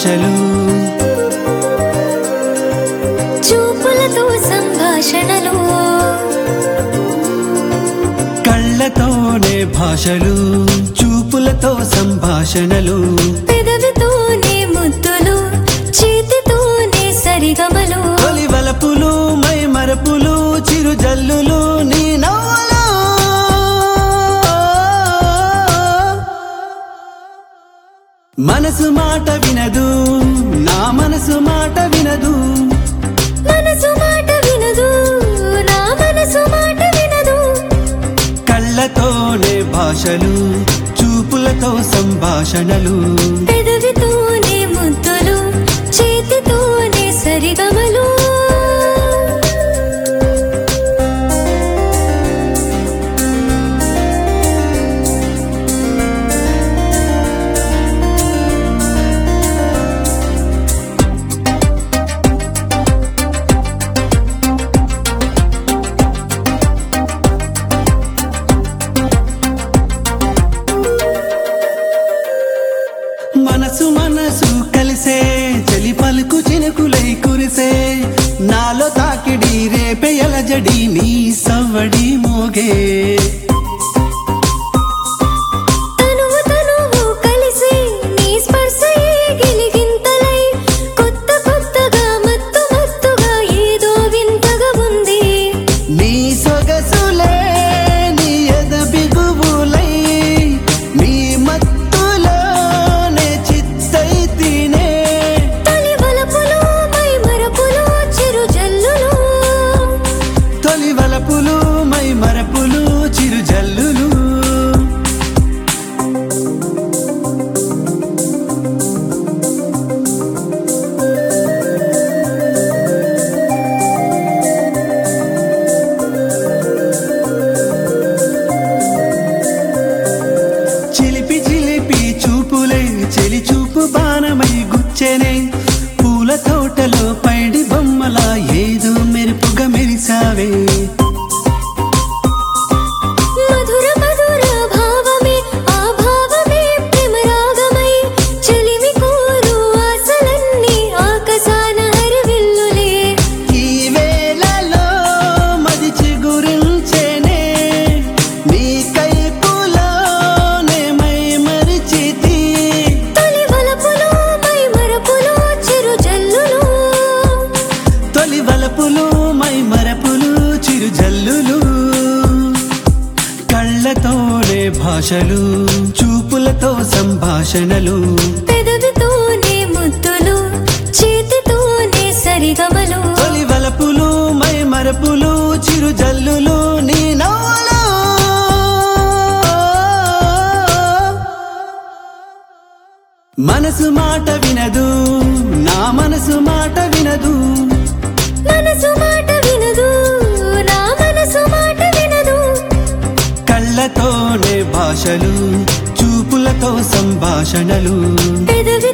భాషలు చూపులతో సంభాషణలు కళ్ళతోనే భాషలు చూపులతో సంభాషణలు పెదవితోనే ముద్దులు చేతితోనే సరిగమలు తొలి వలపులు మై మరపులు చిరు జల్లులు నీ నవ్వులు మనసు మాట వినదు నా మనసు మాట వినదు మనసు మాట వినదు నా మనసు మాట వినదు కళ్ళతోనే భాషలు చూపులతో సంభాషణలు పెదవితోనే ముద్దులు చేతితోనే సరిగమలు మనసు మనసు కలిసే చలి పలుకు చినుకులై కురిసే నాలో తాకిడి రేపే ఎలజడి నీ సవ్వడి మోగే తనువు తనువు కలిసి నీ స్పర్శయే గిలిగింతలై కొత్త కొత్తగా మత్తు మత్తుగా ఏదో వింతగా ఉంది నీ సొగసులే నీ ఎద బిగువులై నీ మత్తులోనే చిత్తై తినే తొలి వలపులు మై మరపులు చిరు జల్లులు తొలి వలపులు మై మరపులు చిరు జల్లులు చిలిపి చిలిపి చూపులే చెలి చూపు బాణమై గుచ్చెనే పూల తోటలో పైడి బొమ్మలా ఏదో మెరుపుగా మెరిసావే మధుర మధుర భావమే ఆ భావమే ప్రేమ రాగమై చెలిమి కోరు ఆశలన్నీ ఆకాశాన హరివిల్లులే ఈ వేళలో మది చిగురించెనే నీ కైపులోనే మై మరిచితి తొలి వలపులు మై మరపులు చిరు జల్లులు తొలి వలపులు మై మరపులు చిరు జల్లులు కళ్ళతోనే భాషలు చూపులతో సంభాషణలు పెదవితోనే ముద్దులు చేతితోనే సరిగమలు తొలి వలపులు మై మరపులు చిరు జల్లులు నీ నవ్వులు మనసు మాట వినదు నా మనసు మాట వినదు మనసు మాట వినదు నా మనసు మాట వినదు కళ్ళతోనే భాషలు చూపులతో సంభాషణలు పెదవి